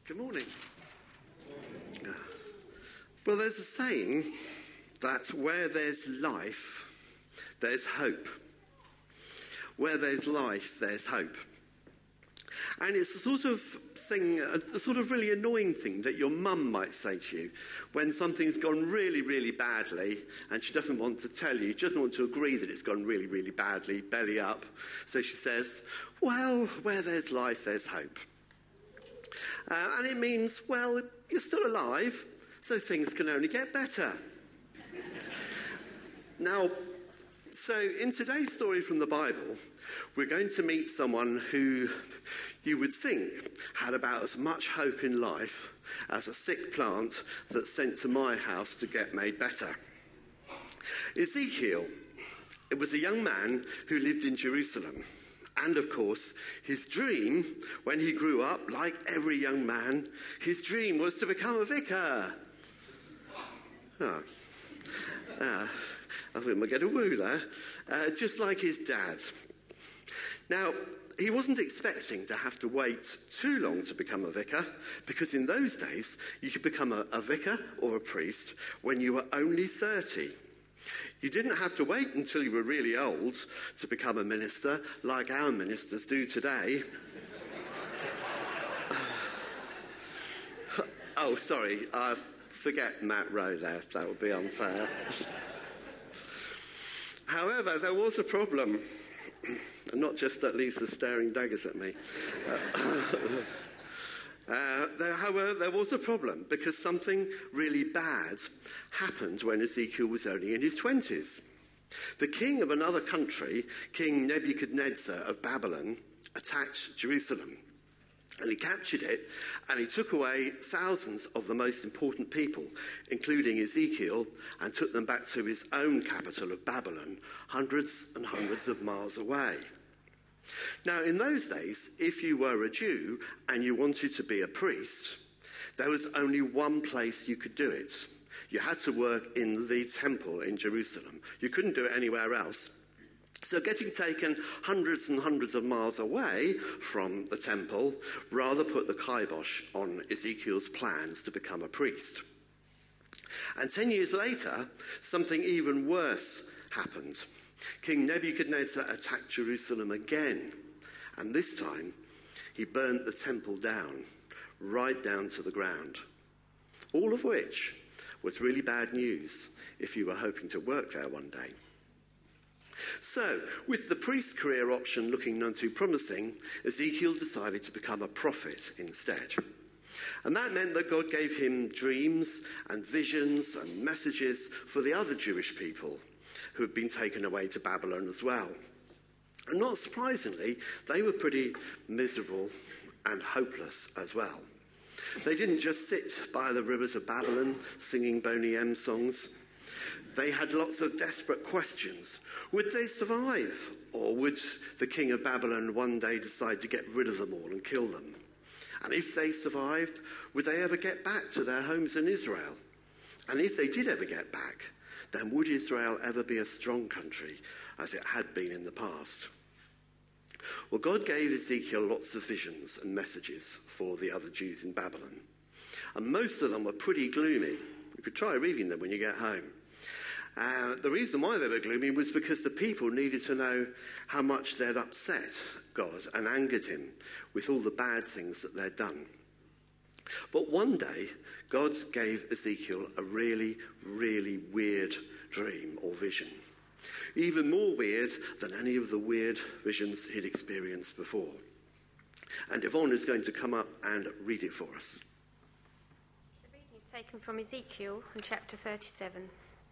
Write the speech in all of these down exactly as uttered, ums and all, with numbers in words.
Good morning. Well, there's a saying that where there's life, there's hope. Where there's life, there's hope. And it's a sort of thing, a sort of really annoying thing that your mum might say to you when something's gone really, really badly and she doesn't want to tell you, she doesn't want to agree that it's gone really, really badly, belly up. So she says, well, where there's life, there's hope. Uh, and it means, well, you're still alive, so things can only get better. Now, so in today's story from the Bible, we're going to meet someone who you would think had about as much hope in life as a sick plant that's sent to my house to get made better. Ezekiel, it was a young man who lived in Jerusalem. And of course, his dream, when he grew up, like every young man, his dream was to become a vicar. Oh. Uh, I think I might get a woo there. Uh, just like his dad. Now, he wasn't expecting to have to wait too long to become a vicar, because in those days, you could become a, a vicar or a priest when you were only thirty. You didn't have to wait until you were really old to become a minister, like our ministers do today. Oh, sorry, uh, forget Matt Rowe there, that would be unfair. However, there was a problem, and not just that Lisa's staring daggers at me. Uh, uh, there, however, there was a problem, because something really bad happened when Ezekiel was only in his twenties. The king of another country, King Nebuchadnezzar of Babylon, attacked Jerusalem. And he captured it, and he took away thousands of the most important people, including Ezekiel, and took them back to his own capital of Babylon, hundreds and hundreds of miles away. Now, in those days, if you were a Jew and you wanted to be a priest, there was only one place you could do it. You had to work in the temple in Jerusalem. You couldn't do it anywhere else. So getting taken hundreds and hundreds of miles away from the temple rather put the kibosh on Ezekiel's plans to become a priest. And ten years later, something even worse happened. King Nebuchadnezzar attacked Jerusalem again, and this time he burnt the temple down, right down to the ground. All of which was really bad news if you were hoping to work there one day. So, with the priest career option looking none too promising, Ezekiel decided to become a prophet instead. And that meant that God gave him dreams and visions and messages for the other Jewish people who had been taken away to Babylon as well. And not surprisingly, they were pretty miserable and hopeless as well. They didn't just sit by the rivers of Babylon singing Boney M songs. They had lots of desperate questions. Would they survive? Or would the king of Babylon one day decide to get rid of them all and kill them? And if they survived, would they ever get back to their homes in Israel? And if they did ever get back, then would Israel ever be a strong country as it had been in the past? Well, God gave Ezekiel lots of visions and messages for the other Jews in Babylon. And most of them were pretty gloomy. You could try reading them when you get home. Uh, the reason why they were gloomy was because the people needed to know how much they'd upset God and angered him with all the bad things that they'd done. But one day, God gave Ezekiel a really, really weird dream or vision. Even more weird than any of the weird visions he'd experienced before. And Yvonne is going to come up and read it for us. The reading is taken from Ezekiel in chapter thirty-seven.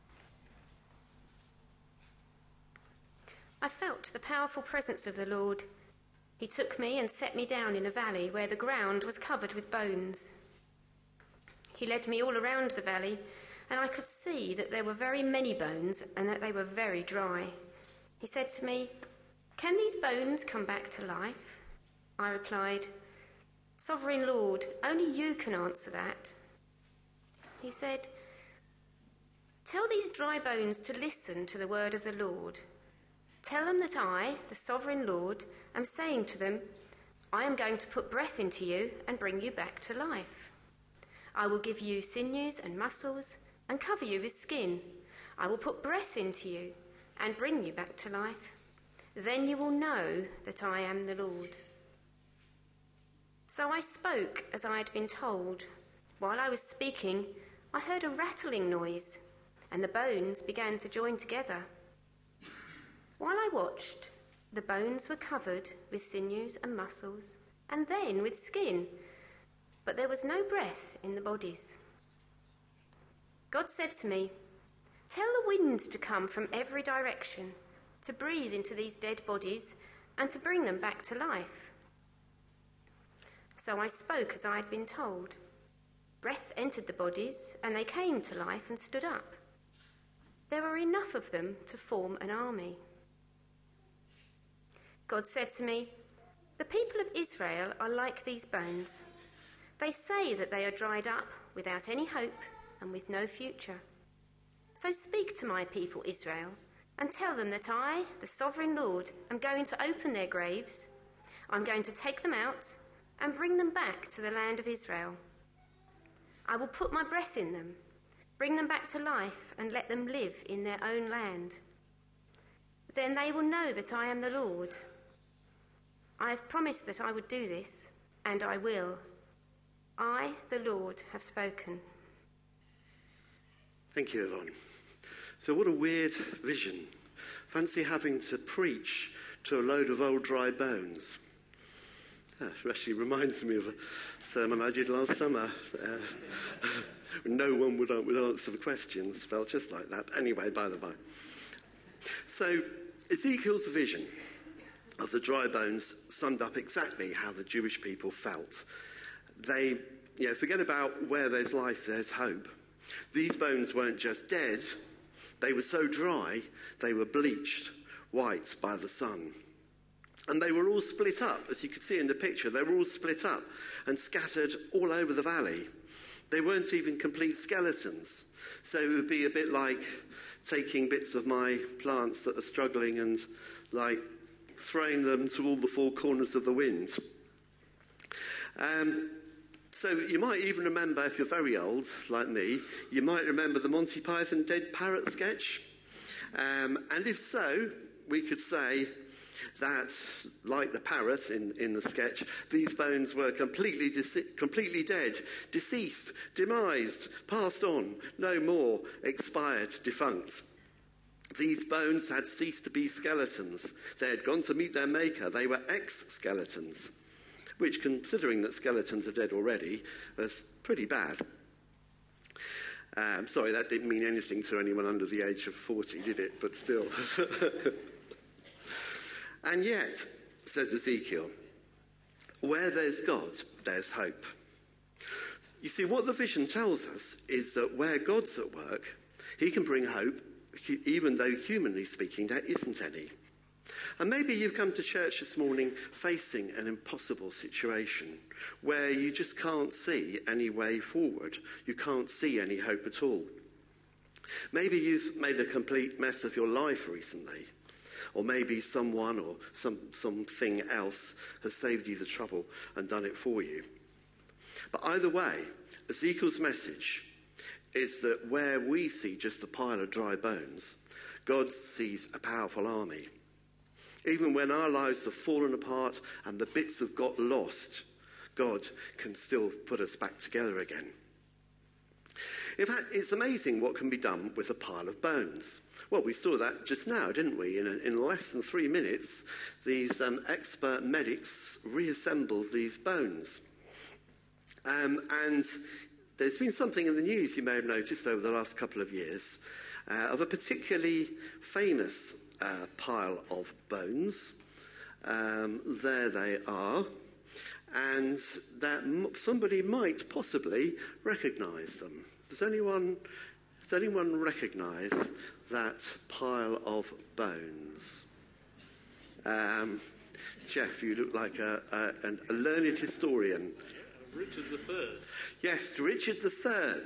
I felt the powerful presence of the Lord. He took me and set me down in a valley where the ground was covered with bones. He led me all around the valley, and I could see that there were very many bones and that they were very dry. He said to me, "Can these bones come back to life?" I replied, "Sovereign Lord, only you can answer that." He said, "Tell these dry bones to listen to the word of the Lord. Tell them that I, the Sovereign Lord, am saying to them, I am going to put breath into you and bring you back to life. I will give you sinews and muscles and cover you with skin. I will put breath into you and bring you back to life. Then you will know that I am the Lord." So I spoke as I had been told. While I was speaking, I heard a rattling noise, and the bones began to join together. While I watched, the bones were covered with sinews and muscles, and then with skin, but there was no breath in the bodies. God said to me, "Tell the wind to come from every direction, to breathe into these dead bodies and to bring them back to life." So I spoke as I had been told. Breath entered the bodies, and they came to life and stood up. There were enough of them to form an army. God said to me, "The people of Israel are like these bones. They say that they are dried up without any hope and with no future. So speak to my people Israel and tell them that I, the sovereign Lord, am going to open their graves. I'm going to take them out and bring them back to the land of Israel. I will put my breath in them, bring them back to life, and let them live in their own land. Then they will know that I am the Lord. I have promised that I would do this, and I will. I, the Lord, have spoken." Thank you, Yvonne. So what a weird vision. Fancy having to preach to a load of old dry bones. That actually reminds me of a sermon I did last summer. Uh, no one would, would answer the questions. Felt just like that. Anyway, by the by. So Ezekiel's vision of the dry bones summed up exactly how the Jewish people felt. They, you know, forget about where there's life, there's hope. These bones weren't just dead. They were so dry, they were bleached white by the sun. And they were all split up, as you could see in the picture. They were all split up and scattered all over the valley. They weren't even complete skeletons. So it would be a bit like taking bits of my plants that are struggling and like throwing them to all the four corners of the wind. Um, so you might even remember, if you're very old, like me, you might remember the Monty Python Dead Parrot sketch. Um, and if so, we could say that, like the parrot in, in the sketch, these bones were completely dece- completely dead, deceased, demised, passed on, no more, expired, defunct. These bones had ceased to be skeletons. They had gone to meet their maker. They were ex-skeletons, which, considering that skeletons are dead already, was pretty bad. Um, sorry, that didn't mean anything to anyone under the age of forty, did it? But still. And yet, says Ezekiel, where there's God, there's hope. You see, what the vision tells us is that where God's at work, he can bring hope, even though humanly speaking, there isn't any. And maybe you've come to church this morning facing an impossible situation where you just can't see any way forward. You can't see any hope at all. Maybe you've made a complete mess of your life recently. Or maybe someone or some, something else has saved you the trouble and done it for you. But either way, Ezekiel's message is that where we see just a pile of dry bones, God sees a powerful army. Even when our lives have fallen apart and the bits have got lost, God can still put us back together again. In fact, it's amazing what can be done with a pile of bones. Well, we saw that just now, didn't we? In, a, in less than three minutes, these um, expert medics reassembled these bones. Um, and there's been something in the news you may have noticed over the last couple of years uh, of a particularly famous uh, pile of bones. Um, there they are. And that m- somebody might possibly recognise them. Does anyone, does anyone recognise that pile of bones? Um, Jeff, you look like a, a, an, a learned historian. Richard the Third. Yes, Richard the Third.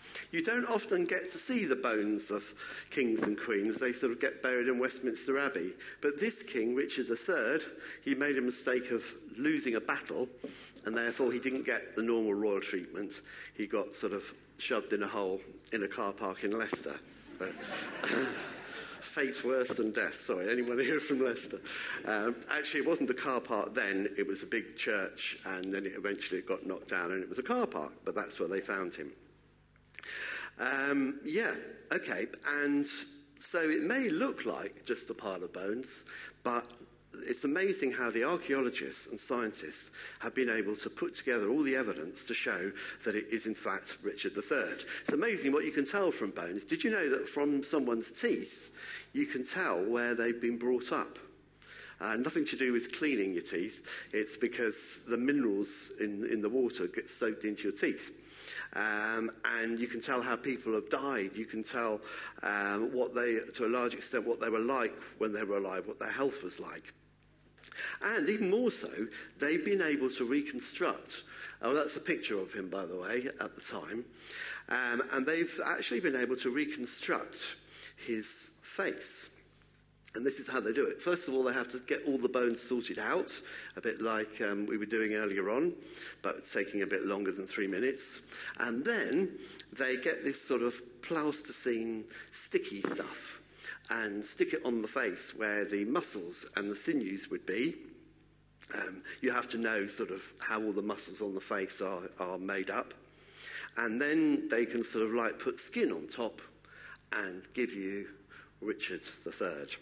You don't often get to see the bones of kings and queens. They sort of get buried in Westminster Abbey. But this king, Richard the Third, he made a mistake of losing a battle, and therefore he didn't get the normal royal treatment. He got sort of shoved in a hole in a car park in Leicester. But fate's worse than death. Sorry, anyone here from Leicester? Um, actually, it wasn't a car park then. It was a big church, and then it eventually got knocked down, and it was a car park. But that's where they found him. Um, yeah, okay. And so it may look like just a pile of bones, but it's amazing how the archaeologists and scientists have been able to put together all the evidence to show that it is in fact Richard the Third. It's amazing what you can tell from bones. Did you know that from someone's teeth, you can tell where they've been brought up? Uh, nothing to do with cleaning your teeth. It's because the minerals in, in the water get soaked into your teeth. Um, and you can tell how people have died. You can tell um, what they, to a large extent, what they were like when they were alive, what their health was like. And even more so, they've been able to reconstruct, oh, that's a picture of him, by the way, at the time, um, and they've actually been able to reconstruct his face. And this is how they do it. First of all, they have to get all the bones sorted out, a bit like um, we were doing earlier on, but it's taking a bit longer than three minutes. And then they get this sort of plasticine sticky stuff and stick it on the face where the muscles and the sinews would be. Um, you have to know sort of how all the muscles on the face are, are made up. And then they can sort of like put skin on top and give you Richard the Third.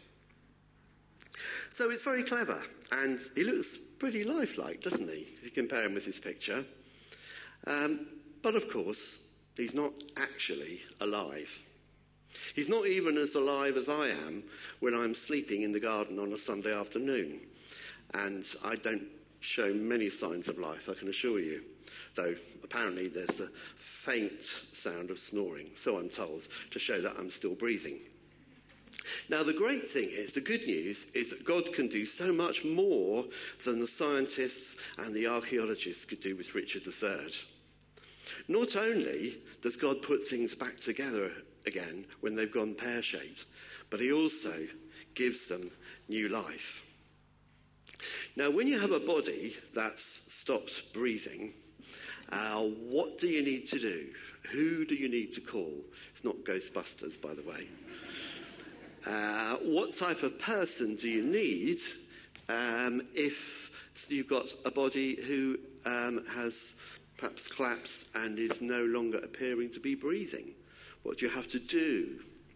So it's very clever, and he looks pretty lifelike, doesn't he, if you compare him with his picture. Um, but of course, he's not actually alive. He's not even as alive as I am when I'm sleeping in the garden on a Sunday afternoon. And I don't show many signs of life, I can assure you. Though apparently there's the faint sound of snoring, so I'm told, to show that I'm still breathing. Now, the great thing is, the good news is that God can do so much more than the scientists and the archaeologists could do with Richard the Third. Not only does God put things back together again when they've gone pear-shaped, but he also gives them new life. Now, when you have a body that's stopped breathing, uh, what do you need to do? Who do you need to call? It's not Ghostbusters, by the way. Uh, what type of person do you need um, if you've got a body who um, has perhaps collapsed and is no longer appearing to be breathing? What do you have to do?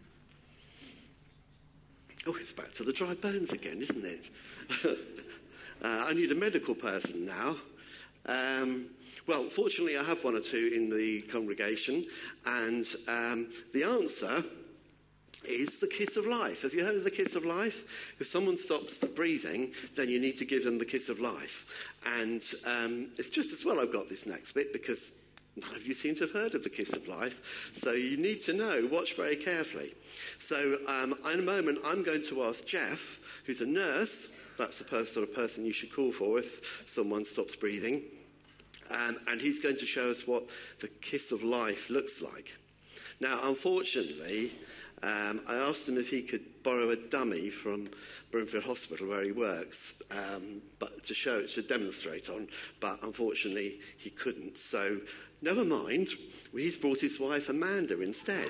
Oh, it's back to the dry bones again, isn't it? uh, I need a medical person now. Um, well, fortunately, I have one or two in the congregation, and um, the answer is the kiss of life. Have you heard of the kiss of life? If someone stops breathing, then you need to give them the kiss of life. And um, it's just as well I've got this next bit, because none of you seem to have heard of the kiss of life. So you need to know, watch very carefully. So um, in a moment, I'm going to ask Jeff, who's a nurse. That's the per- sort of person you should call for if someone stops breathing. Um, and he's going to show us what the kiss of life looks like. Now, unfortunately, Um, I asked him if he could borrow a dummy from Broomfield Hospital where he works, um, but to show it, to demonstrate on, but unfortunately he couldn't. So never mind, he's brought his wife Amanda instead.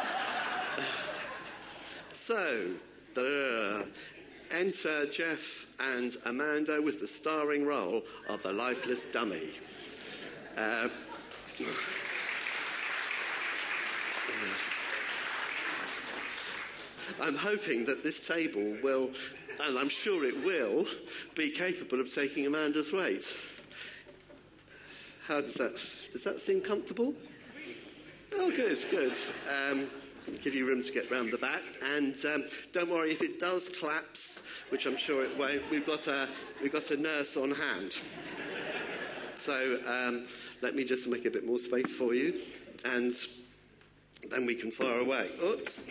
So, da-da-da. Enter Jeff and Amanda with the starring role of the lifeless dummy. Uh, I'm hoping that this table will, and I'm sure it will, be capable of taking Amanda's weight. How does that, does that seem comfortable? Oh, good, good. Um, give you room to get round the back. And um, don't worry, if it does collapse, which I'm sure it won't, we've got a, we've got a nurse on hand. So um, let me just make a bit more space for you, and then we can fire away. Oops.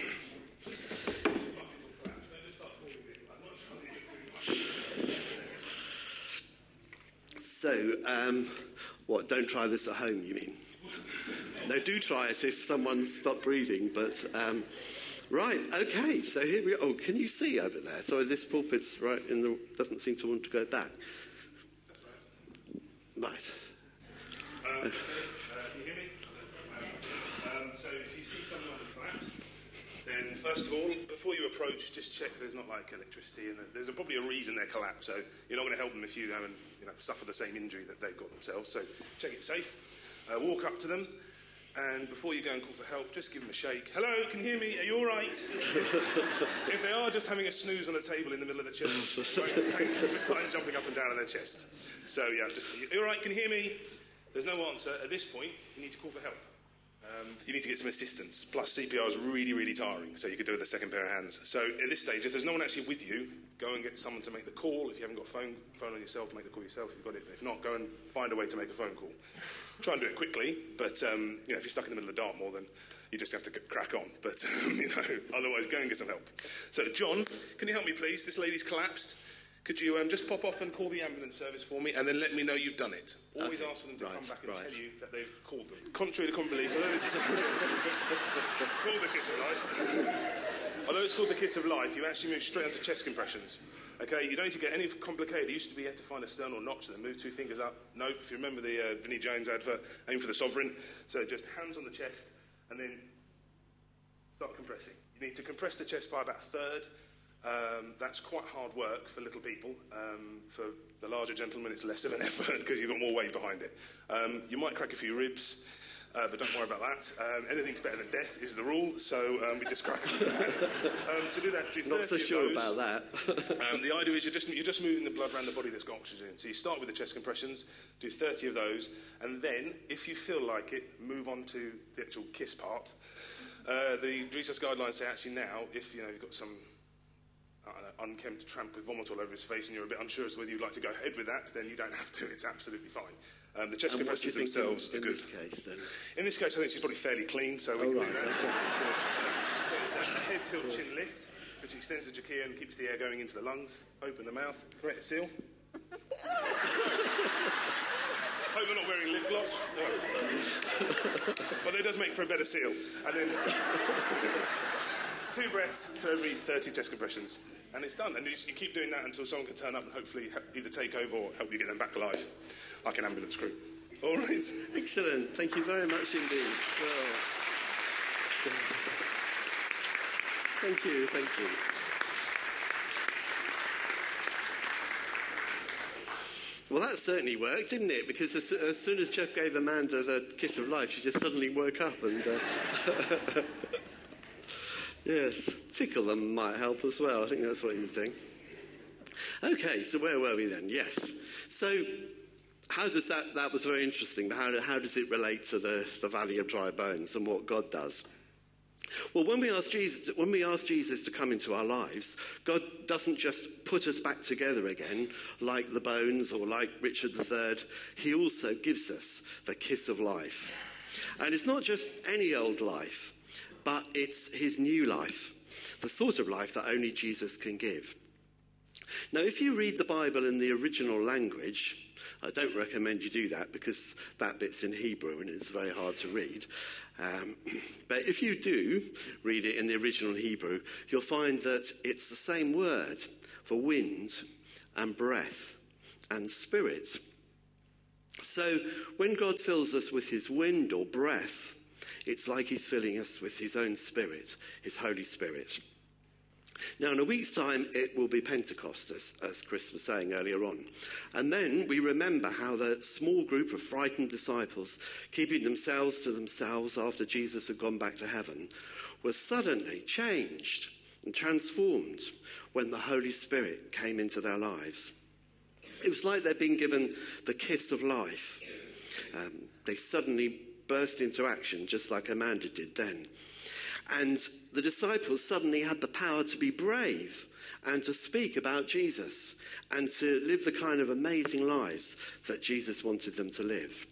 So, um, what, don't try this at home, you mean? No, do try it if someone's stopped breathing, but... Um, right, okay, so here we go. Oh, can you see over there? Sorry, this pulpit's right in the... doesn't seem to want to go back. Right. Um, uh, can you hear me? Um, so if you see someone collapse, then first of all, before you approach, just check there's not like electricity, and there's a, probably a reason they're collapsed. So you're not going to help them if you haven't, you know, suffer the same injury that they've got themselves. So check it's safe. Uh, walk up to them, and before you go and call for help, just give them a shake. Hello, can you hear me? Are you all right? If they are just having a snooze on a table in the middle of the chest, right, thank you for starting jumping up and down on their chest. So yeah, just, are you all right? Can you hear me? There's no answer. At this point, you need to call for help. Um, you need to get some assistance. Plus, C P R is really, really tiring, so you could do it with a second pair of hands. So at this stage, if there's no one actually with you, go and get someone to make the call. If you haven't got a phone, phone on yourself, make the call yourself if you've got it. But if not, go and find a way to make a phone call. Try and do it quickly, but um, you know, if you're stuck in the middle of Dartmoor, then you just have to crack on. But um, you know, otherwise, go and get some help. So, John, can you help me, please? This lady's collapsed. Could you um, just pop off and call the ambulance service for me, and then let me know you've done it? Always okay. ask for them to right, come back and right. tell you that they've called them. Contrary to common belief, although this is it's called the Kiss of Life. Although it's called the Kiss of Life, you actually move straight onto chest compressions. Okay, you don't need to get any complicated. It used to be you had to find a sternal notch and then move two fingers up. Nope, if you remember the uh, Vinnie Jones advert, aim for the sovereign. So just hands on the chest and then start compressing. You need to compress the chest by about a third. Um, that's quite hard work for little people. Um, for the larger gentlemen, it's less of an effort because you've got more weight behind it. Um, you might crack a few ribs. Uh, but don't worry about that. Um, anything's better than death is the rule, so um, we just crack on with that. Um, to do that, do thirty Not so sure of those. about that. um, the idea is you're just, you're just moving the blood around the body that's got oxygen. So you start with the chest compressions, do thirty of those, and then, if you feel like it, move on to the actual KISS part. Uh, the research guidelines say actually now, if you know, you've got some uh, unkempt tramp with vomit all over his face and you're a bit unsure as to whether you'd like to go ahead with that, then you don't have to. It's absolutely fine. Um, the chest and compressions what do you themselves think in, are good. In this case, then? In this case, I think she's probably fairly clean, so we oh, can right, do that. okay. So it's a head tilt chin lift, which extends the trachea and keeps the air going into the lungs. Open the mouth, create a seal. Hope we're not wearing lip gloss. No. Well, it does make for a better seal. And then two breaths to every thirty chest compressions. And it's done. And you, you keep doing that until someone can turn up and hopefully either take over or help you get them back alive, like an ambulance crew. All right. Excellent. Thank you very much indeed. Well, thank you. Thank you. Well, that certainly worked, didn't it? Because as, as soon as Jeff gave Amanda the kiss of life, she just suddenly woke up and... Uh, yes, tickle them might help as well. I think that's what he was doing. Okay, so where were we then? Yes. So how does that... That was very interesting. How, how does it relate to the, the Valley of Dry Bones and what God does? Well, when we ask Jesus, when we ask Jesus to come into our lives, God doesn't just put us back together again, like the bones or like Richard the Third. He also gives us the kiss of life. And it's not just any old life, but it's his new life, the sort of life that only Jesus can give. Now, if you read the Bible in the original language, I don't recommend you do that because that bit's in Hebrew and it's very hard to read. Um, but if you do read it in the original Hebrew, you'll find that it's the same word for wind and breath and spirit. So when God fills us with his wind or breath, it's like he's filling us with his own spirit, his Holy Spirit. Now, in a week's time, it will be Pentecost, as, as Chris was saying earlier on. And then we remember how the small group of frightened disciples, keeping themselves to themselves after Jesus had gone back to heaven, were suddenly changed and transformed when the Holy Spirit came into their lives. It was like they'd been given the kiss of life. Um, they suddenly burst into action, just like Amanda did then. And the disciples suddenly had the power to be brave and to speak about Jesus and to live the kind of amazing lives that Jesus wanted them to live.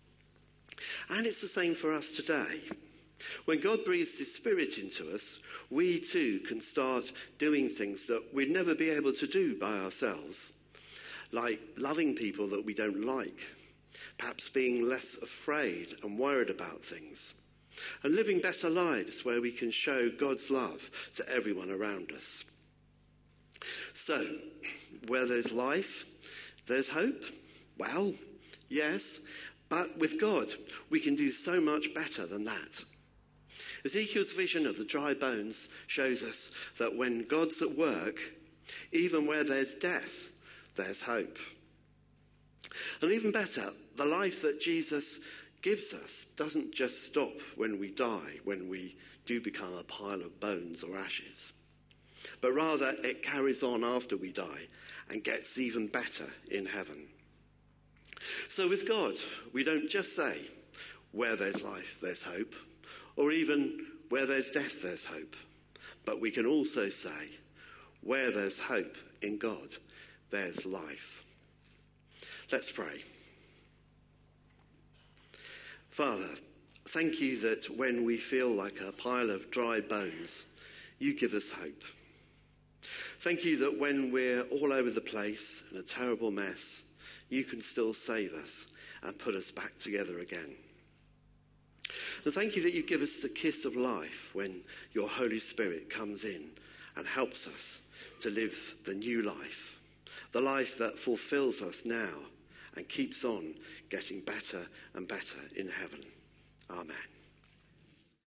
And it's the same for us today. When God breathes his Spirit into us, we too can start doing things that we'd never be able to do by ourselves, like loving people that we don't like, perhaps being less afraid and worried about things, and living better lives where we can show God's love to everyone around us. So, where there's life, there's hope. Well, yes, but with God, we can do so much better than that. Ezekiel's vision of the dry bones shows us that when God's at work, even where there's death, there's hope. And even better, the life that Jesus gives us doesn't just stop when we die, when we do become a pile of bones or ashes, but rather it carries on after we die and gets even better in heaven. So with God, we don't just say, where there's life, there's hope, or even where there's death, there's hope, but we can also say, where there's hope in God, there's life. Let's pray. Father, thank you that when we feel like a pile of dry bones, you give us hope. Thank you that when we're all over the place in a terrible mess, you can still save us and put us back together again. And thank you that you give us the kiss of life when your Holy Spirit comes in and helps us to live the new life, the life that fulfills us now and keeps on getting better and better in heaven. Amen.